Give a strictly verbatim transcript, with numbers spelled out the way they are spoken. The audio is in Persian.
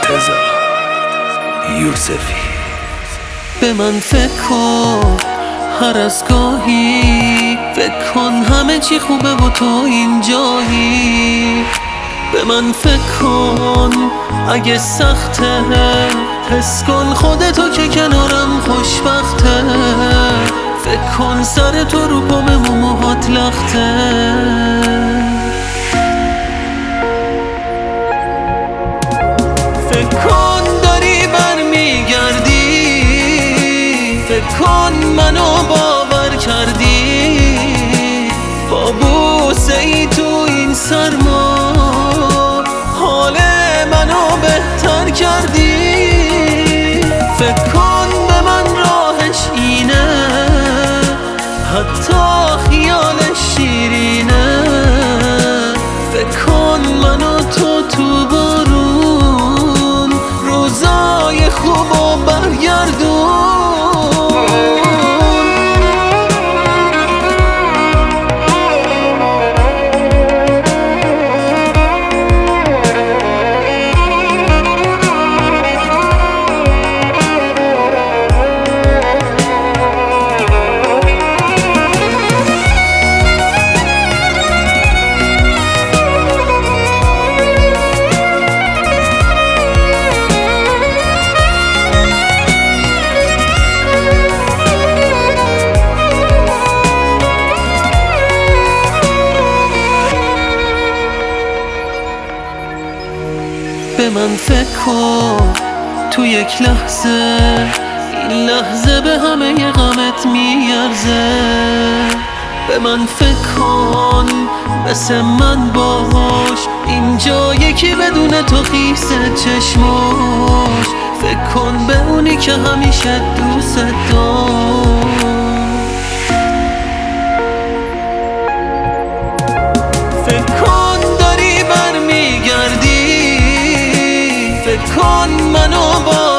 مرتضی یوسفی. به من فکر کن هر از گاهی، فکر کن همه چی خوبه و تو اینجایی. به من فکر کن اگه سخته، حس کن خودتو که کنارم خوشبخته. فکر کن سر تو رو پام و موهات لخته. فکر کن داری برمیگردی، فکر کن منو باور کردی. با بوسه ای تو این سرما حال منو بهتر کردی. فکر کن به من راهش اینه، حتی خیالش شیرینه. فکر کن منو تو تو بارون، روزای خوبو برگردون. به من فکر کن تو یک لحظه، این لحظه به همه غمت میارزه. به من فکر کن مثل من باش، اینجا یکی بدون تو خیسه چشماش. فکر کن به اونی که همیشه دوست داشت. فکر کن داری برمیگردی، فکر کن منو با